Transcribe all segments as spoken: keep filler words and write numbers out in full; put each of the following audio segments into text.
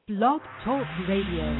Blog Talk Radio.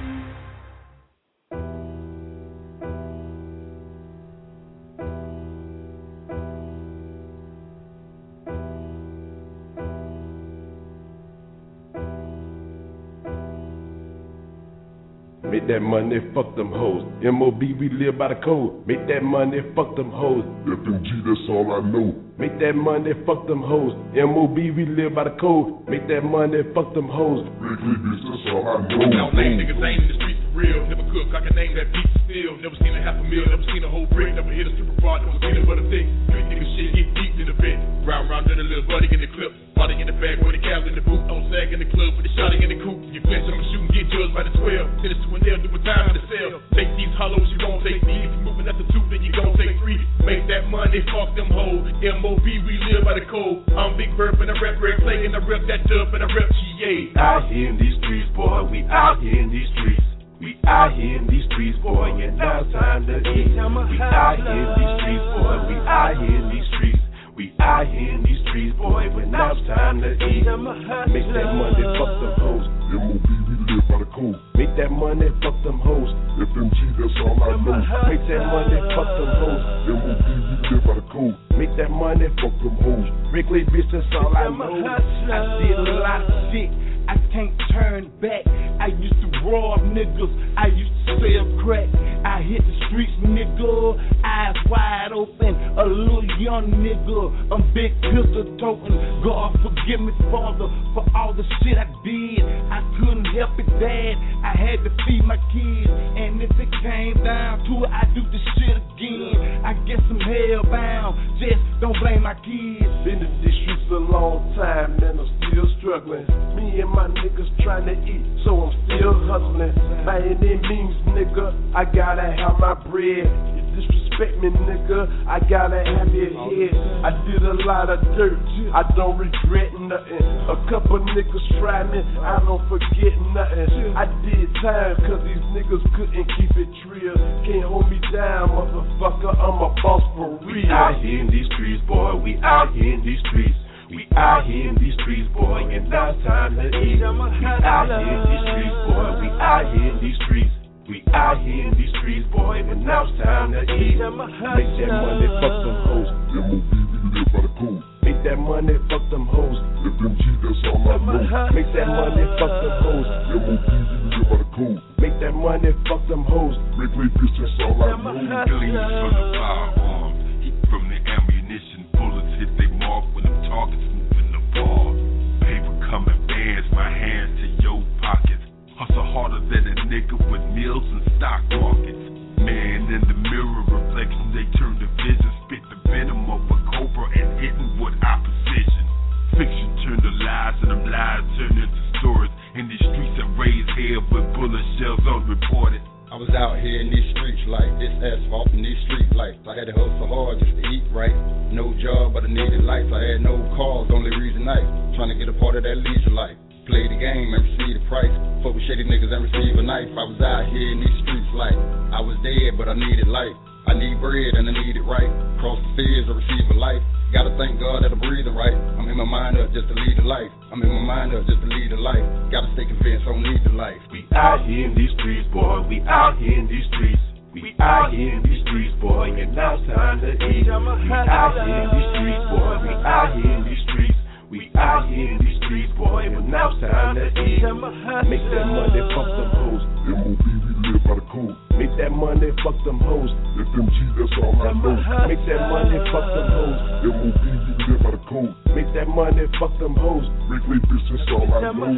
Make that money, fuck them hoes. M O B, we live by the code. Make that money, fuck them hoes. F M G, that's all I know. Make that money, fuck them hoes. M O B, we live by the code. Make that money, fuck them hoes. Wrigley, bitch, that's all I know. Now, lame niggas ain't in the streets for real. Never cook, I can name that pizza still. Never seen a half a meal, never seen a whole brick. Never hit a super bar, never seen a butter thick. Street niggas shit get deep in the bed. Round, round, done a little buddy in the clip. Body in the bag, with the calves in the boot. On sag in the club, with the shotty in the coop. You flinch, I'ma shoot and get judged by the twelve. Send it to a nail, do a time in the cell. Take these hollows, you gon' take me. If you moving at the two, then you gon' take three. Make that money, fuck them hoes. M O B, we live by the code. I'm Big Bird, and I rep Red Clay, and I rep that dub, and I rep G A. Out here in these streets, boy, we out here in these streets. We out here in these streets, boy, and now it's time to eat. We out here in these streets, boy, we out here in these streets. We out here in these streets, boy, but now it's time to eat. Make that money, fuck them hoes. M O B, we live by the code. Make that money, fuck them hoes. F M G, that's all I know. Make that money, fuck them hoes. M O B, we live by the code. Make that money, fuck them hoes. Wrigley, bitch, that's all I know. I did a lot of shit. I can't turn back. I used to rob niggas. I used to sell crack. I hit the streets, nigga. Eyes wide open. A little young nigga. I'm big pistol toting. God forgive me, Father, for all the shit I did. I couldn't help it, Dad. I had to feed my kids. And if it came down to it, I'd do the shit again. I guess I'm hellbound. Just don't blame my kids. Been in these streets a long time, and I'm still struggling. Me and my niggas trying to eat, so I'm still hustling. By any means, nigga, I gotta have my bread. You disrespect me, nigga, I gotta have your head. I did a lot of dirt, I don't regret nothing. A couple niggas tried me, I don't forget nothing. I did time, cause these niggas couldn't keep it real. Can't hold me down, motherfucker, I'm a boss for real. We out here in these streets, boy, we out here in these streets. We out here in these streets, boy, and now it's time to eat. We out here in these streets, boy, we out here in these streets. We out here in these streets, boy, and now it's time to eat. Make that money, fuck them hoes. M O B, we live by the code. Make that money, fuck them hoes. F M G, that's all I know. Make that money, fuck them hoes. M O B, we live by the code. Make that money, fuck them hoes. Wrigley, bitch, that's all I know. Gleams from the firearm, heat from the ammunition. Bullets hit they mark when them targets moving the ball. Paper coming bands, my hands to your pockets. Hustle harder than a nigga with meals and stock markets. Man in the mirror reflection, they turn the vision, spit the venom of a cobra and hitting with opposition. Fiction turned to lies and them lies turn into stories. In these streets that raise hell with bullet shells unreported. I was out here in these streets like this asphalt in these street lights. I had to hustle hard just to eat right. No job, but I needed lights. I had no cars, only reason night. Trying to get a part of that leisure life. Play the game and receive the price. Fuck with shady niggas and receive a knife. I was out here in these streets like I was dead, but I needed life. I need bread and I need it right. Cross the seas or receive a life. Gotta thank God that I'm breathing right. I'm in my mind up just to lead a life. I'm in my mind up just to lead a life. Gotta stay convinced I don't need the life. We out here in these streets, boy. We out here in these streets. We out here in these streets, boy, and now it's time to eat. We out here in these streets, boy. We out here in these streets. We out here in these streets, boy, but now it's time to eat. Make that money, fuck them hoes. M O B, we live by the code. Make that money, fuck them hoes. F M G, that's all I know. Make that money, fuck them hoes. M O B, we live by the code. Make that money, fuck them hoes. Wrigley, bitch, that's all I know.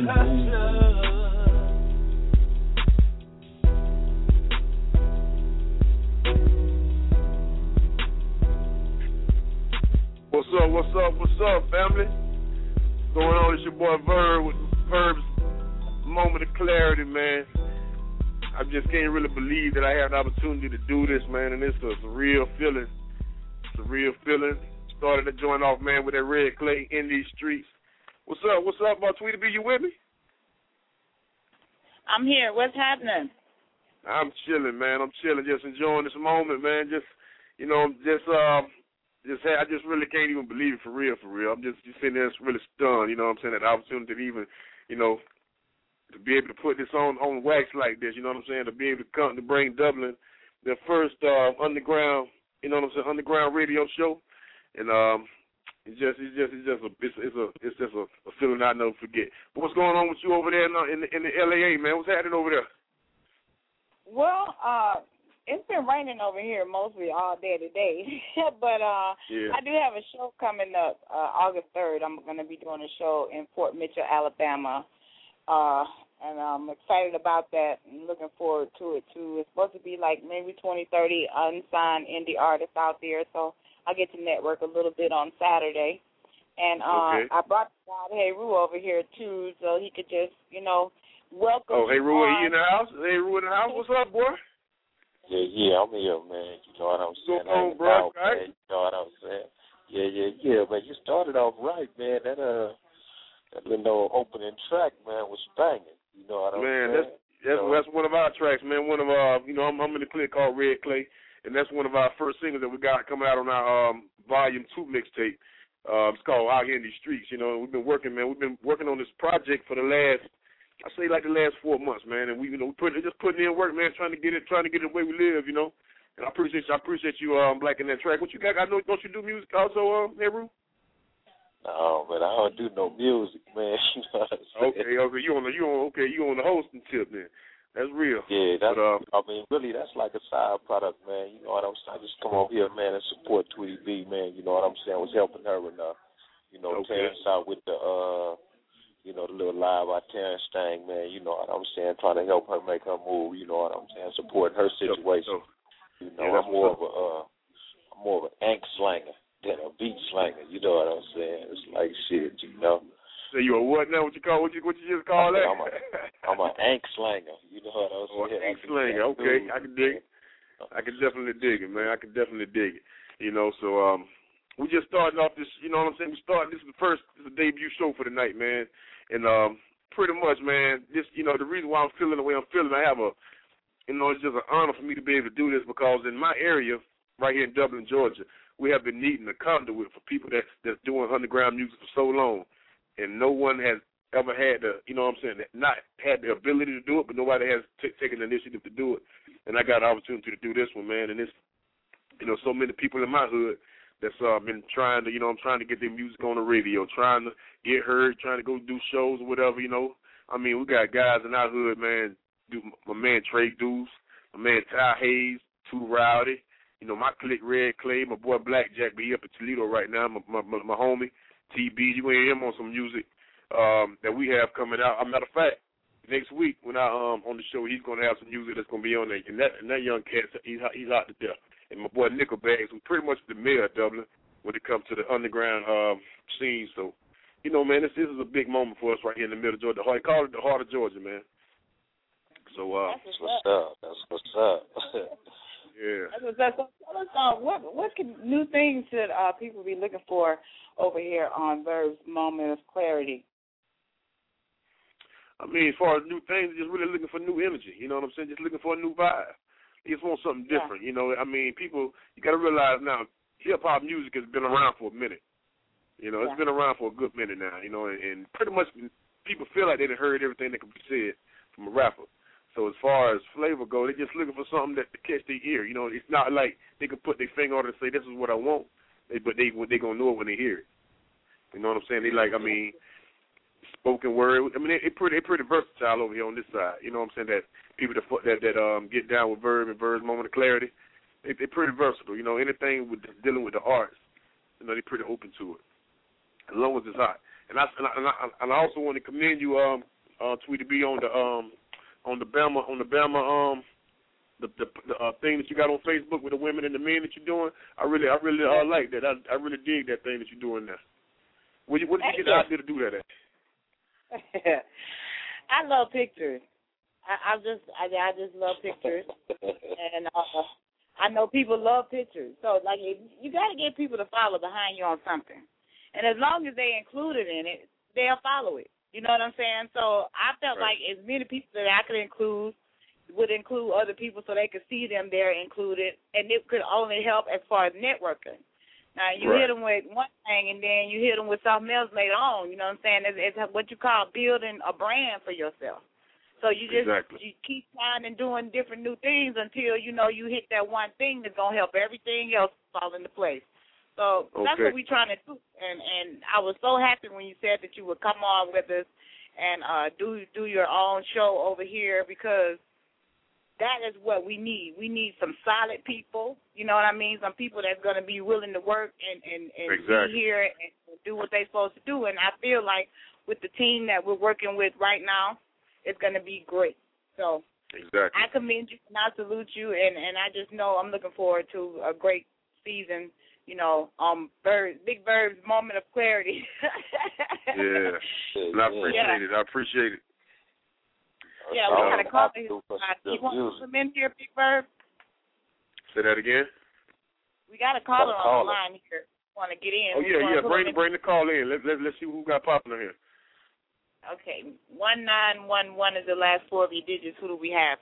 What's up, what's up, what's up, family? What's going on? It's your boy Verb with Verb's Moment of Clarity, man. I just can't really believe that I have the opportunity to do this, man, and it's a, it's a real feeling. It's a real feeling. Started to join off, man, with that Red Clay in these streets. What's up, what's up, my Tweety B, you with me? I'm here. What's happening? I'm chilling, man. I'm chilling, just enjoying this moment, man. Just, you know, just, um, Just had, I just really can't even believe it for real, for real. I'm just, just sitting there really stunned, you know what I'm saying, that opportunity to even, you know, to be able to put this on on wax like this. You know what I'm saying? To be able to come to bring Dublin the first uh, underground, you know what I'm saying, underground radio show, and um, it's just it's just it's just a it's, it's a it's just a, a feeling I never forget. But what's going on with you over there in the, in the, in the L A A, man? What's happening over there? Well, uh, it's been raining over here mostly all day today, but uh, yeah. I do have a show coming up uh, August third. I'm going to be doing a show in Fort Mitchell, Alabama. Uh, And I'm excited about that and looking forward to it, too. It's supposed to be like maybe twenty, thirty unsigned indie artists out there, so I get to network a little bit on Saturday. And uh, okay. I brought Hey Rue over here, too, so he could just, you know, welcome Oh, Hey Rue, on. he in the house? Hey Rue in the house? What's up, boy? Yeah, yeah, I'm here, man. You know what I'm saying? Go on, bro, out, right? Man. You know what I'm saying? Yeah, yeah, yeah, man. You started off right, man. That, uh, that little opening track, man, was banging. You know what I'm man, saying? that's that's, so, that's one of our tracks, man. One of our, you know, I'm, I'm in the clique called Red Clay, and that's one of our first singles that we got coming out on our um, Volume Two mixtape. Uh, it's called Out Here in These Streets. You know, we've been working, man. We've been working on this project for the last, I say, like the last four months, man. And we, you know, we put just putting in work, man, trying to get it, trying to get it the way we live, you know. And I appreciate, I appreciate you, um, blacking that track. What you got? I know, don't you do music also, um, Hebrew? No, but I don't do no music, man. You know what I'm saying? Okay, okay, you on the you on okay, you on the hosting tip then. That's real. Yeah, that's. But, uh, I mean, really, that's like a side product, man. You know what I'm saying? I just come over here, man, and support Tweety B, man. You know what I'm saying? I was helping her and uh, you know, okay. Terrence out with the uh, you know, the little live by Terrence thing, man. You know what I'm saying? Trying to help her make her move. You know what I'm saying? Supporting her situation. So, you know, yeah, I'm more of a uh, I'm more of an ink slanger than a beat slanger, you know what I'm saying? It's like shit, you know. So you a what now? What you call? What you what you just call that? I'm a I'm an ink slanger, you know what I'm oh, saying? Ink slanger, okay. I can dig it. I can definitely dig it, man. I can definitely dig it. You know, so um, we just starting off this. You know what I'm saying? We starting. This is the first, this is the debut show for the night, man. And um, pretty much, man. This, you know, the reason why I'm feeling the way I'm feeling, I have a, you know, it's just an honor for me to be able to do this because in my area, right here in Dublin, Georgia, we have been needing a conduit for people that's, that's doing underground music for so long, and no one has ever had the, you know what I'm saying, not had the ability to do it, but nobody has t- taken the initiative to do it. And I got an opportunity to do this one, man, and it's, you know, so many people in my hood that's uh, been trying to, you know, I'm trying to get their music on the radio, trying to get heard, trying to go do shows or whatever, you know. I mean, we got guys in our hood, man, do, my man Trey Deuce, my man Ty Hayes, Too Rowdy, you know, my clique Red Clay, my boy Blackjack, be up at Toledo right now, my, my, my, my homie T B. You ain't hear him on some music um, that we have coming out. As a matter of fact, next week when I um on the show, he's gonna have some music that's gonna be on there. And that and that young cat, he's he's out to death. And my boy Nickelbags, who's pretty much the mayor of Dublin when it comes to the underground um, scene. So, you know, man, this, this is a big moment for us right here in the middle of Georgia. They call it the heart of Georgia, man. So uh, that's what's up. That's what's up. Yeah. That's what's up. So tell us, uh, what what can, new things should uh, people be looking for over here on Verb's Moment of Clarity? I mean, as far as new things, just really looking for new energy. You know what I'm saying? Just looking for a new vibe. You just want something different. Yeah. You know, I mean, people, you got to realize now, hip-hop music has been around for a minute. You know, it's yeah. been around for a good minute now, you know, and, and pretty much people feel like they done heard everything that could be said from a rapper. So as far as flavor go, they're just looking for something that to catch their ear. You know, it's not like they can put their finger on it and say, this is what I want, they, but they they going to know it when they hear it. You know what I'm saying? They like, I mean, spoken word. I mean, they, they pretty they pretty versatile over here on this side. You know what I'm saying? That people that that, that um get down with Verb and Verb's Moment of Clarity, they, they're pretty versatile. You know, anything with dealing with the arts, you know, they're pretty open to it, as long as it's hot. And I and I, and I, and I also want to commend you, um, uh, Tweety B, on the um on the Bama on the Bama um the the, the uh, thing that you got on Facebook with the women and the men that you're doing. I really I really uh, like that. I I really dig that thing that you're doing there. Where, you, where did you get the idea to do that at? I love pictures. I, I just I, I just love pictures, and uh, I know people love pictures. So like you got to get people to follow behind you on something, and as long as they include it in it, they'll follow it. You know what I'm saying? So I felt right. like as many people that I could include would include other people so they could see them there included, and it could only help as far as networking. Now, you right. hit them with one thing, and then you hit them with something else later on. You know what I'm saying? It's, it's what you call building a brand for yourself. So you just exactly. you keep trying and doing different new things until, you know, you hit that one thing that's going to help everything else fall into place. So okay. that's what we're trying to do. And and I was so happy when you said that you would come on with us and uh, do do your own show over here, because that is what we need. We need some solid people, you know what I mean, some people that's going to be willing to work and, and, and exactly. be here and do what they're supposed to do. And I feel like with the team that we're working with right now, it's going to be great. So exactly. I commend you and I salute you, and, and I just know I'm looking forward to a great season, you know, um, Bird, Big Bird's moment of clarity. yeah, and I appreciate yeah. it. I appreciate it. Yeah, we got a call. You want to come in here, Big Bird? Say that again. We got a caller on the line here. Want to get in? Oh yeah, yeah. Bring bring the call in. Let let let's see who got popular here. Okay, one nine one one is the last four of your digits. Who do we have?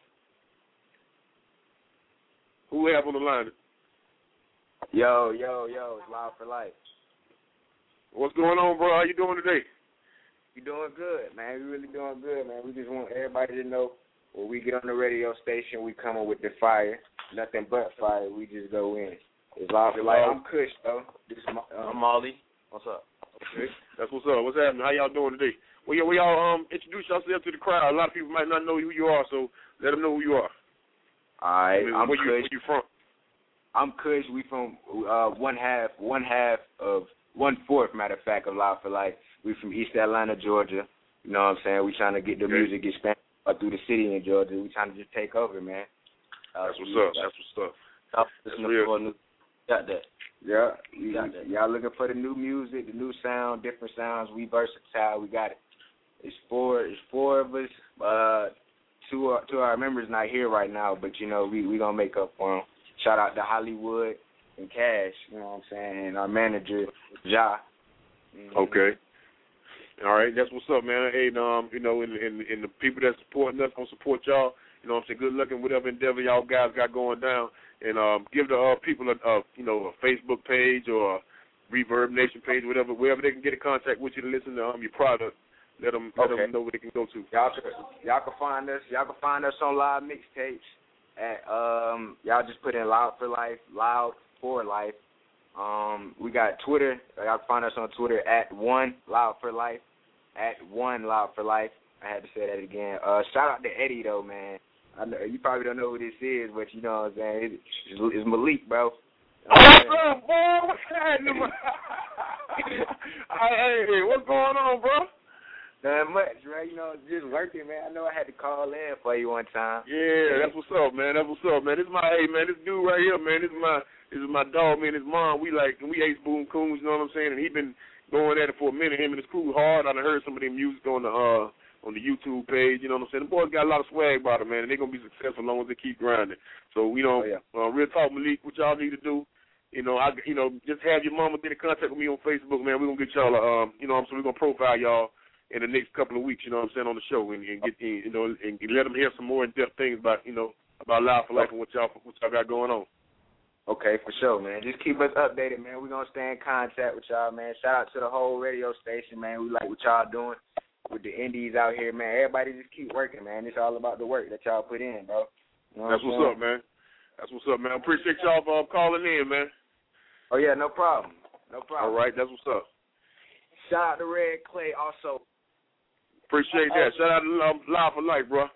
Who we have on the line? Yo, yo, yo, it's Loud for Life. What's going on, bro? How you doing today? You doing good, man. We really doing good, man. We just want everybody to know when we get on the radio station, we coming with the fire. Nothing but fire. We just go in. It's Loud for Life. I'm Kush, though. This is my, um, I'm Molly. What's up? Okay. That's what's up. What's happening? How y'all doing today? Well, yeah, we all um introduce yourself to the crowd. A lot of people might not know who you are, so let them know who you are. All right, I mean, I'm where Kush. You, where you from? I'm Kush. We from uh, one half, one half of one fourth, matter of fact, of Loud for Life. We from East Atlanta, Georgia. You know what I'm saying? We trying to get the okay. music get spent up through the city in Georgia. We trying to just take over, man. Uh, That's what's up. That's what's up. That's real. Got that. Yeah, you, got that. Y'all looking for the new music, the new sound, different sounds. We versatile. We got it. It's four. It's four of us. Uh, two of, two of our members not here right now, but you know we we gonna make up for them. Shout out to Hollywood and Cash. You know what I'm saying? And our manager, Ja. Mm-hmm. Okay. All right, that's what's up, man. Hey, um, you know, and, and, and the people that supporting us gonna support y'all. You know what I'm saying? Good luck in whatever endeavor y'all guys got going down. And um, give the uh, people a, a, you know, a Facebook page or a Reverb Nation page, whatever, wherever they can get in contact with you to listen to um, your product. Let them, let okay. them know where they can go to. Y'all can, y'all can find us. Y'all can find us on Live Mixtapes. At um, y'all just put in Loud for Life, Loud for Life. Um, we got Twitter. Y'all can find us on Twitter at one Loud for Life, at one Loud for Life. I had to say that again. Uh, shout out to Eddie though, man. I know you probably don't know who this is, but you know what I'm saying. It's, it's Malik, bro. Oh, what's up, boy? What's happening? Hey, hey, what's going on, bro? Not much, right? You know, just working, man. I know I had to call in for you one time. Yeah, that's what's up, man. That's what's up, man. This is my, hey, man, this dude right here, man. This is my, this is my dog, man. His mom, we like, we ace boom coons, you know what I'm saying? And he been going at it for a minute. Him and his crew hard. I done heard some of their music on the, uh, on the YouTube page, you know what I'm saying? The boys got a lot of swag about them, man, and they're going to be successful as long as they keep grinding. So, you know, oh, yeah. uh, real talk, Malik, what y'all need to do, you know, I, you know, just have your mama get in contact with me on Facebook, man. We're going to get y'all, um, you know, so we're going to profile y'all in the next couple of weeks, you know what I'm saying, on the show, and, and get, you know, and let them hear some more in-depth things about, you know, about Loud for Life and what y'all, what y'all got going on. Okay, for sure, man. Just keep us updated, man. We're going to stay in contact with y'all, man. Shout out to the whole radio station, man. We like what y'all doing with the indies out here, man. Everybody just keep working, man. It's all about the work that y'all put in, bro. You know That's what what's up, man. That's what's up, man. I appreciate y'all for uh, calling in, man. Oh, yeah, no problem. No problem. All right, that's what's up. Shout out to Red Clay also. Appreciate that. Shout out to um, Loud for Life, bro.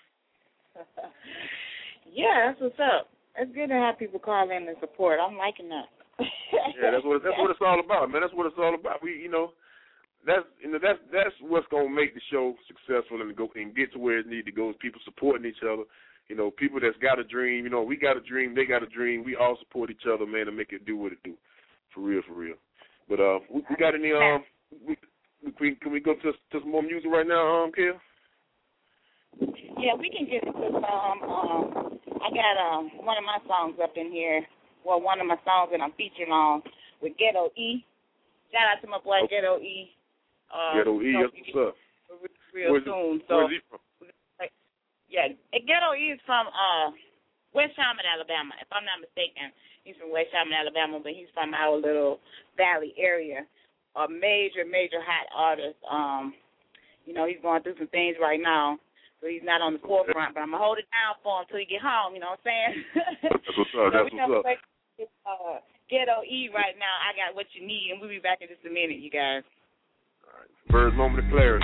Yeah, that's what's up. It's good to have people call in and support. I'm liking that. Yeah, that's what that's what it's all about, man. That's what it's all about. We, you know, that's you know that's that's what's gonna make the show successful and go and get to where it need to go. Is people supporting each other. You know, people that's got a dream. You know, we got a dream. They got a dream. We all support each other, man, to make it do what it do. For real, for real. But uh, we, we got any um, we, we can we go to to some more music right now, um, Kel? Yeah, we can get into some. Um, I got um one of my songs up in here. Well, one of my songs that I'm featuring on with Ghetto E. Shout out to my boy okay. Ghetto E. Um, Ghetto E, that's what's up. Real where's soon. He, so, where's he from? Yeah, Ghetto E is from uh West Sherman, Alabama. If I'm not mistaken, he's from West Sherman, Alabama, but he's from our little valley area. A major, major hot artist. Um, you know, he's going through some things right now. so he's not on the forefront. But I'm gonna hold it down for him until he get home. You know what I'm saying? That's what's up. That's so what's up. It's, uh, Ghetto E right now. I got what you need, and we'll be back in just a minute, you guys. All right. Bird's moment of clarity.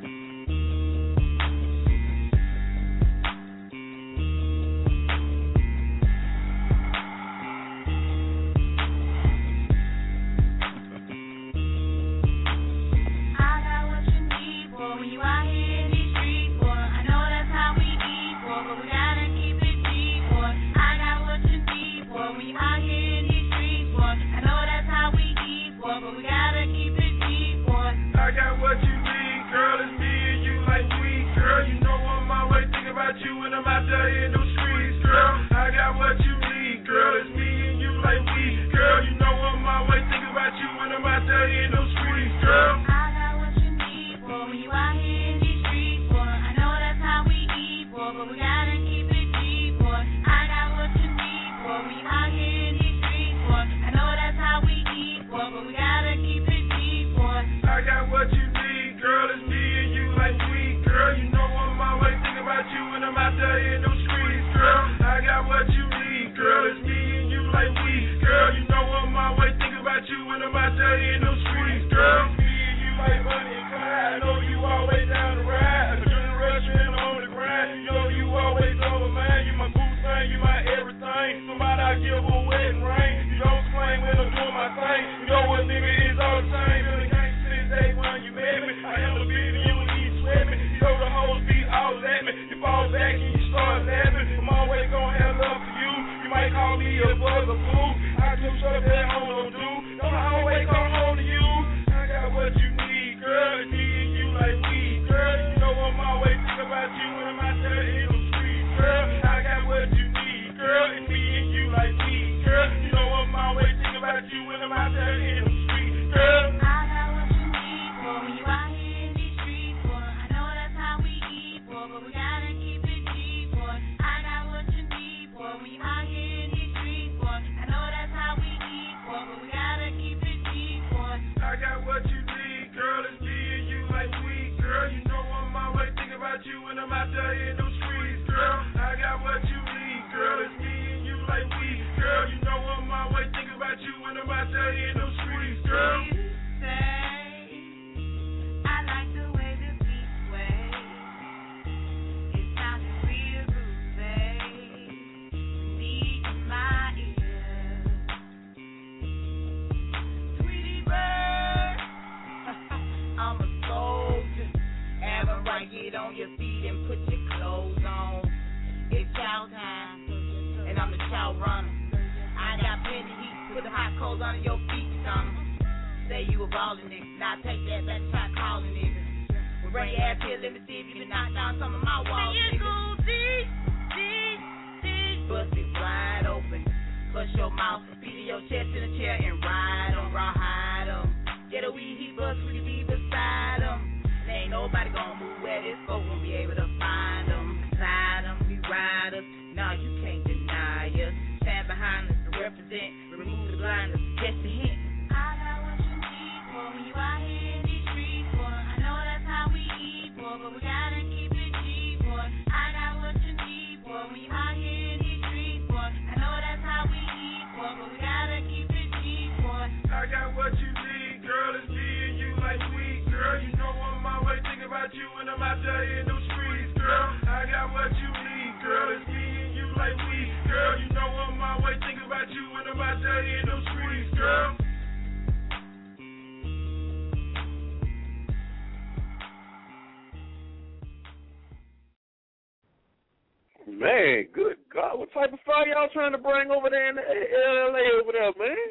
Man, good God, what type of fire y'all trying to bring over there in the L A over there, man?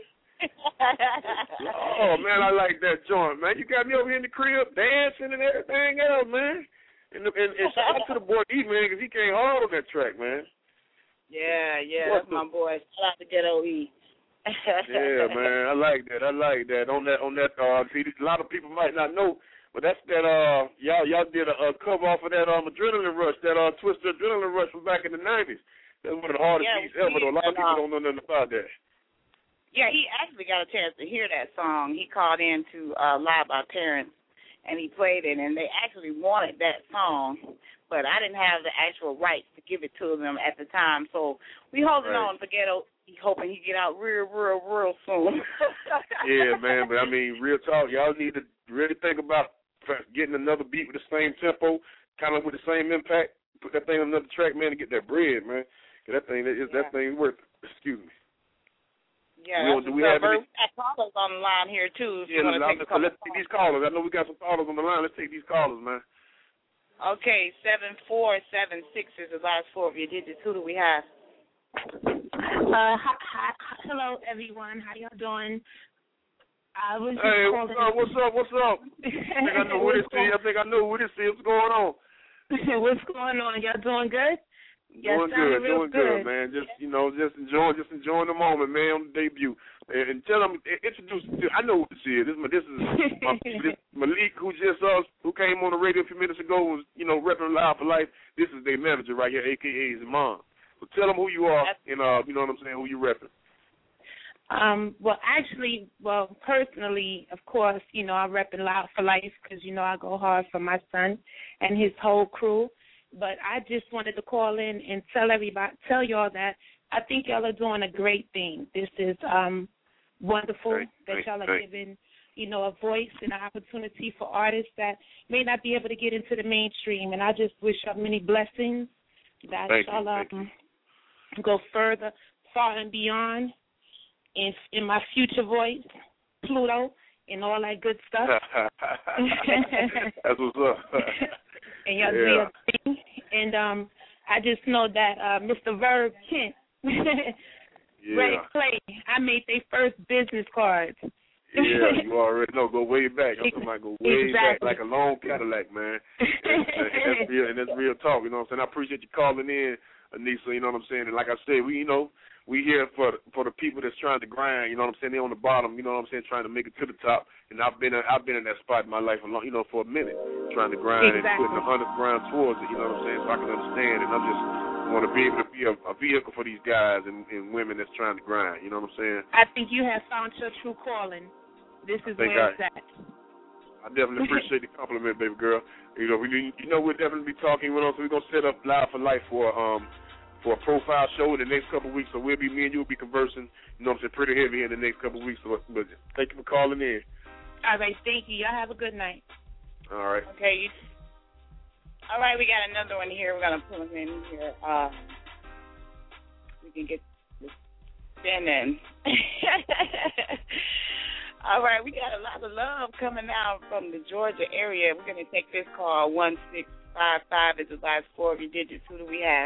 Oh, man, I like that joint, man. You got me over here in the crib dancing and everything else, man. And, and, and shout out to the boy E, man, because he came hard on that track, man. Yeah, yeah, What's that's the... my boy. Shout out to Ghetto E. Yeah, man, I like that. I like that. On that, on that. Uh, see, a lot of people might not know, but that's that. Uh, y'all, y'all did a, a cover off of that um Adrenaline Rush, that uh Twisted Adrenaline Rush from back in the nineties. That's one of the hardest yeah, beats ever. Though. A lot of people um, don't know nothing about that. Yeah, he actually got a chance to hear that song. He called in to uh, Live Our Parents, and he played it, and they actually wanted that song, but I didn't have the actual rights to give it to them at the time. So we holding Right. on for Ghetto, hoping he get out real, real, real soon. Yeah, man, but I mean, real talk, y'all need to really think about getting another beat with the same tempo, kind of with the same impact. Put that thing on another track, man, and get that bread, man. 'Cause that thing, that, is, Yeah. that thing worth. Excuse me. Yeah, We don't- do we have any- we got callers on the line here too. If Yeah, you want to let's, take a let's, couple let's take these callers. I know we got some callers on the line. Let's take these callers, man. Okay, seven four seven six is the last four of your digits. Who do we have? Uh, hi, hi, hello everyone. How y'all doing? I was just Hey, calling. what's up? What's up? What's up? I think I know who this is. I think I know who this is. What's going on? What's going on? Y'all doing good? Y'all Doing sounding good, real doing good, man. Just you know, just enjoying, just enjoying the moment, man. On the debut, and, and tell them, introduce. I know what this is. This is my, this is my, this Malik, who just uh, who came on the radio a few minutes ago, was you know repping Live for Life. This is their manager right here, aka his mom. So tell them who you are, and uh, you know what I'm saying, who you repping. Um, well, actually, well, personally, of course, you know, I rep Loud for Life because, you know, I go hard for my son and his whole crew. But I just wanted to call in and tell everybody, tell y'all that I think y'all are doing a great thing. This is um, wonderful Great, that great, y'all are great. giving, you know, a voice and an opportunity for artists that may not be able to get into the mainstream. And I just wish y'all many blessings that Thank you, y'all thank um, go further, far and beyond. In, in my future voice, Pluto, and all that good stuff. That's what's up. And y'all do Yeah. your thing. And um, I just know that uh, Mister Verb Kent, Ray Yeah. Clay, I made their first business cards. Yeah, you already know. Go way back. I'm talking about go way back, Exactly. like a long Cadillac, man. And, and that's real, and that's real talk. You know what I'm saying? I appreciate you calling in, Anissa. You know what I'm saying? And like I said, we, you know, we here for for the people that's trying to grind. You know what I'm saying? They're on the bottom. You know what I'm saying? Trying to make it to the top. And I've been I've been in that spot in my life a long, you know, for a minute, trying to grind Exactly. and putting the honest ground towards it. You know what I'm saying? So I can understand. And I'm just want to be able to be a, a vehicle for these guys and, and women that's trying to grind. You know what I'm saying? I think you have found your true calling. This is think where I- it's at. I definitely appreciate the compliment, baby girl. You know, we you know we'll definitely be talking. You know, so we're gonna set up Live for Life for um for a profile show in the next couple of weeks. So we'll be me and you'll be conversing. You know, what I'm saying, pretty heavy in the next couple of weeks. So, but thank you for calling in. All right, thank you. Y'all have a good night. All right. Okay. You, all right, we got another one here. We're gonna pull him in here. Uh, we can get this spinning. All right, we got a lot of love coming out from the Georgia area. We're gonna take this call. One six five five is the last four of your digits. Who do we have?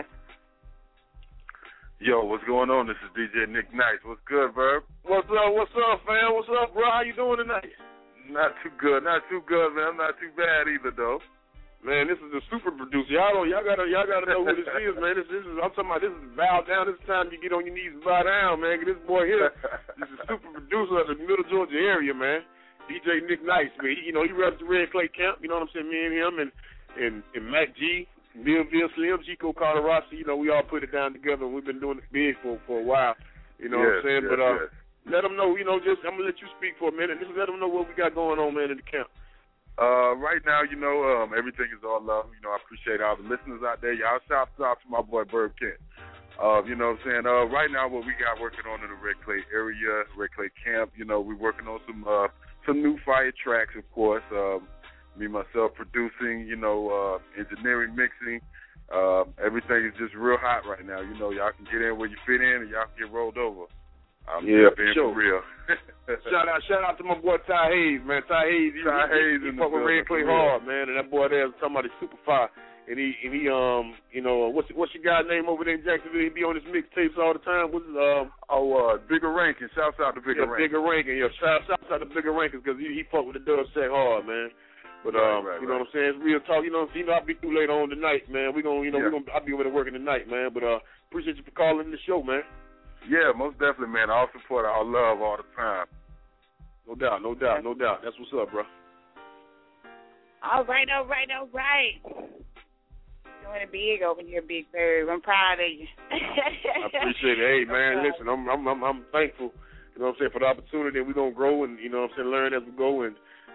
Yo, what's going on? This is D J Nick Nice. What's good, Verb? What's up? What's up, fam? What's up, bro? How you doing tonight? Not too good. Not too good, man. I'm not too bad either, though. Man, this is a super producer. Y'all don't, y'all gotta, y'all gotta know who this is, man. This, this is, I'm talking about. This is bow down. This is time you get on your knees and bow down, man. 'Cause this boy here, this is a super producer of the Middle Georgia area, man. D J Nick Nice, man. He, you know, he reps the Red Clay Camp. You know what I'm saying? Me and him and and, and Mac G, Millville Slim, Chico Colorado. You know, we all put it down together, and we've been doing it big for for a while. You know what I'm Yes, saying? yes, but uh, yes. let them know. You know, just I'm gonna let you speak for a minute. Just let them know what we got going on, man, in the camp. Uh, right now, you know, um, everything is all love. You know, I appreciate all the listeners out there. Y'all shout out to my boy Verb Kent. Uh, you know what I'm saying? Uh, right now, what we got working on in the Red Clay area, Red Clay Camp, you know, we're working on some uh, some new fire tracks, of course. Um, me, myself, producing, you know, uh, engineering, mixing. Uh, everything is just real hot right now. You know, y'all can get in where you fit in and y'all can get rolled over. I'm Yeah, just being for sure. for real. Shout out, shout out to my boy Ty Hayes, man. Ty Hayes, he, Ty he, Hayes he, he in the fuck with building, Red Clay for real. hard, man. And that boy there is talking about his super fire. And he, and he, um, you know, what's what's your guy's name over there in Jacksonville? He be on his mixtapes all the time. What's his, um? Oh, uh, Bigger Rankin. Shouts out to Bigger yeah, Rankin. Bigger Rankin. Yeah, shout, shout out to Bigger Rankin because he, he fuck with the dub set hard, man. But Right, um, right, you know right. what I'm saying? It's real talk. You know, you know, I'll be through later on tonight, man. We gonna, you know, Yeah. we gonna, I'll be over there working tonight, man. But uh, appreciate you for calling the show, man. Yeah, most definitely, man. I'll support our love all the time. No doubt, no doubt, no doubt. That's what's up, bro. All right, all right, all right. Doing it big over here, Big Bird. I'm proud of you. I appreciate it. Hey, man, listen, I'm I'm I'm, I'm thankful, you know what I'm saying, for the opportunity. We're going to grow and, you know what I'm saying, learn as we go. And,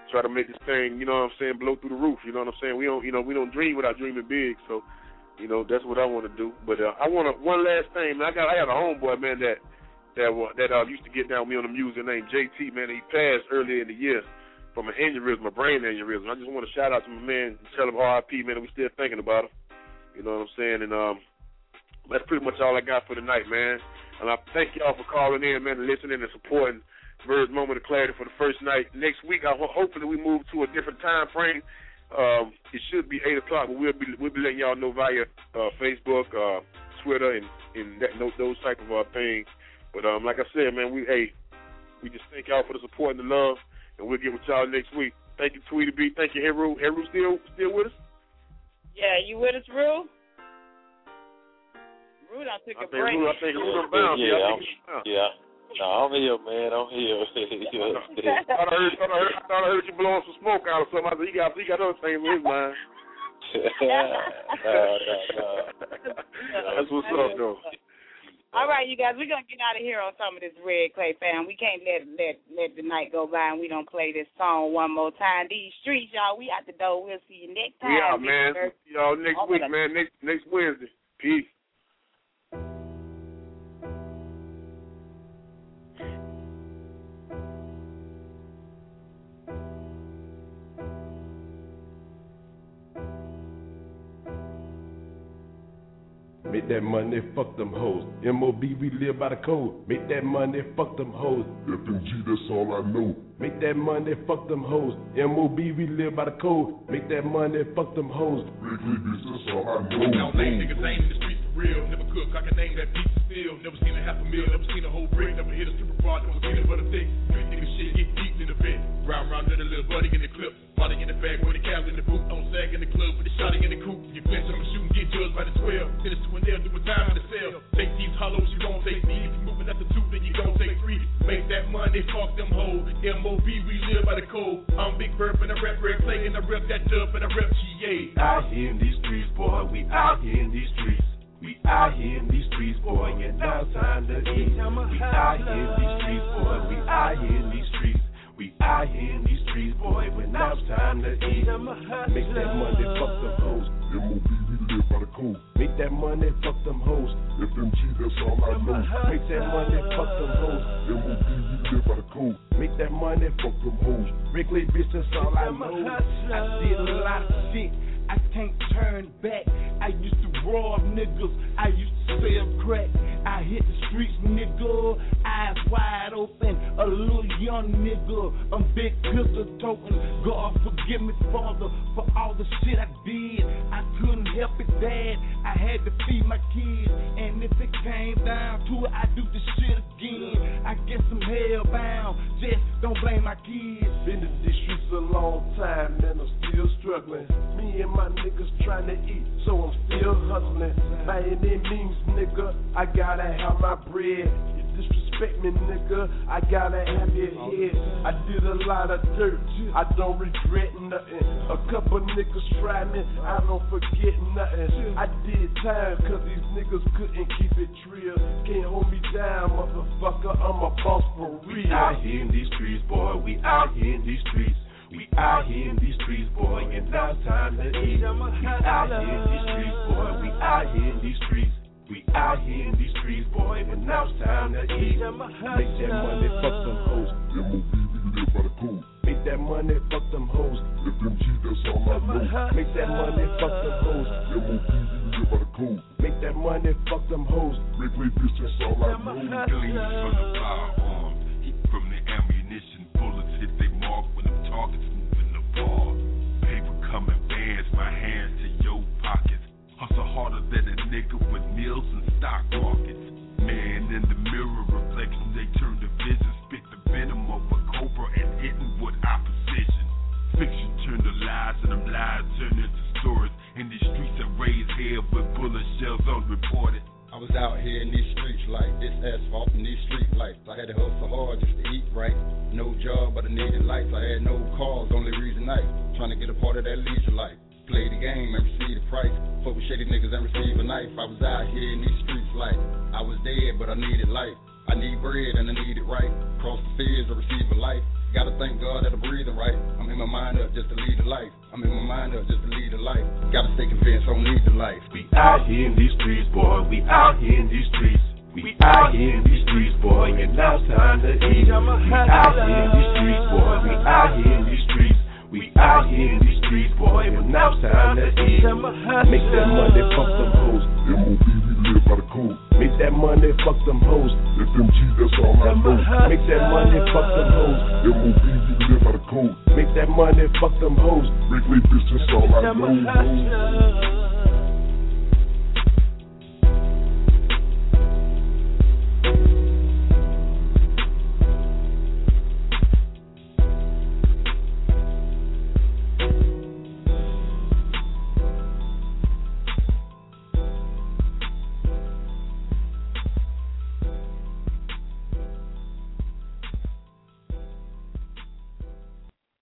try to make this thing, you know what I'm saying, blow through the roof. You know what I'm saying? We don't, you know, we don't dream without dreaming big. So, you know, that's what I want to do. But uh, I want to one last thing, man. I got, I had a homeboy, man, that that that uh, used to get down with me on the music named J T, man. He passed earlier in the year from an aneurysm, a brain aneurysm. I just want to shout out to my man, tell him R I P, man. We still thinking about him. You know what I'm saying? And um, that's pretty much all I got for tonight, man. And I thank y'all for calling in, man, and listening and supporting Bird's Moment of Clarity for the first night. Next week, I ho- hopefully we move to a different time frame. Um, it should be eight o'clock, but we'll be we'll be letting y'all know via uh, Facebook, uh, Twitter, and and that, those type of uh, things. But um, like I said, man, we hey, we just thank y'all for the support and the love, and we'll get with y'all next week. Thank you, Tweety B. Thank you, Heru. Heru still still with us? Yeah, you with us, Rue? Rue done took I a think break. Rue, I think Rue done bounced. Yeah, Yeah, I I'm, think he's bounced. yeah. No, I'm here, man. I'm here. I thought I heard, thought I heard, I thought I heard you blowing some smoke out or something. I said, he got, he got other things in his mind. no, no, no. That's what's up, though. All right, you guys, we're gonna get out of here on some of this Red Clay fam. We can't let let let the night go by and we don't play this song one more time. These streets, y'all, we out the door. We'll see you next time. We out, man. See y'all next Oh, week, the- man. Next next Wednesday. Peace. Make that money, fuck them hoes. M O B, we live by the code. Make that money, fuck them hoes. F M G, that's all I know. Make that money, fuck them hoes. M O B, we live by the code. Make that money, fuck them hoes. Rick Niggas, that's all I know. Now lame niggas ain't in the streets for real. Never cook, I can name that piece of steel. Never seen a half a meal, never seen a whole brick. Never hit a super bar, never seen it but a thick. Street nigga shit get deep in the bed. Round round to the little buddy in the clip. Body in the bag with the cab in the boot. On sag in the club with the shotty in the coupe. You flinch, I'ma shoot and get judged by the twelve. Send it to a nail, do a time in the cell. Take these hollows, you gon' take these. If you moving at the two, then you gon' take three. Make that money, fuck them hoes. M O B, we live by the code. I'm Big Burp and I rap Red Clay and I rep that dub and I rep G A. Out here in these streets, boy, we out here in these streets. We out here in these streets, boy, and now it's time to eat. We out here in these streets, boy, we out here in these streets. We out here in these streets, boy, when now it's time to eat. Make that money, fuck them hoes. M O B, we live by the code. Make that money, fuck them hoes. F M G, that's all I know. Make that money, fuck them hoes. M O B, we live by the code. Make that money, fuck them hoes. Wrigley, bitch, that's all I know. I did a lot of shit. I can't turn back. I used to rob niggas. I used to sell crack. I hit the streets, nigga. Eyes wide open. A little young nigga. I'm big pistol toting. God forgive me, Father, for all the shit I did. I couldn't help it, Dad. I had to feed my kids. And if it came down to it, I do this shit again. I guess I'm hellbound. Just don't blame my kids. Been in these streets a long time, and I'm still struggling. Me and my niggas trying to eat, so I'm still hustling. By any means, nigga, I gotta have my bread. You disrespect me, nigga, I gotta have your head. I did a lot of dirt, I don't regret nothing. A couple niggas tried me, I don't forget nothing. I did time, cause these niggas couldn't keep it real. Can't hold me down, motherfucker, I'm a boss for real. We out here in these streets, boy, we out here in these streets. We out here in these streets, boy, and now it's time to eat. We out here in these streets, boy, we out here in these streets. We out here in these streets, boy, and now it's time to eat. Make that money, fuck them hoes. M O B, we live by the code. Make that money, fuck them hoes. F M G, that's all I know. Make that money, fuck them hoes. M O B, we live by the code. Make that money, fuck them hoes. Wrigley, bitch, that's all I know. Gleams from the firearm, heat from the ammunition, bullets hit they mark when them targets moving apart. Paper coming bands, my hands to your pockets. Hustle harder than a nigga with meals and stock markets. Man in the mirror reflection, they turn the vision, spit the venom of a cobra and hitting with opposition. Fiction turn to lies and them lies turn into stories. In these streets that raise hell with bullet shells unreported. I was out here in these streets like this asphalt in these street lights. I had to hustle hard just to eat right. No job, but I needed lights. I had no cars, only reason night. Trying to get a part of that leisure life. Play the game and receive the price. Fuck with shady niggas and receive a knife. I was out here in these streets like I was dead, but I needed life. I need bread and I need it right. Cross the fields or receive a life. Gotta thank God that I'm breathing right. I'm in my mind up just to lead a life. I'm in my mind up just to lead a life. Gotta stay convinced I don't need the life. We out here in these streets, boy. We out here in these streets. We out here in these streets, boy, and now it's time to eat. We out here in these streets, boy. We out here in these streets. We out here in these streets, boy, and now it's time to eat. Make that money, fuck them hoes. M O B, we live by the code. Make that money, fuck them hoes. F M G, that's all I know. Make that money, fuck them hoes. M O B, we live by the code. Make that money, fuck them hoes. Regulate bitch, that's all I know.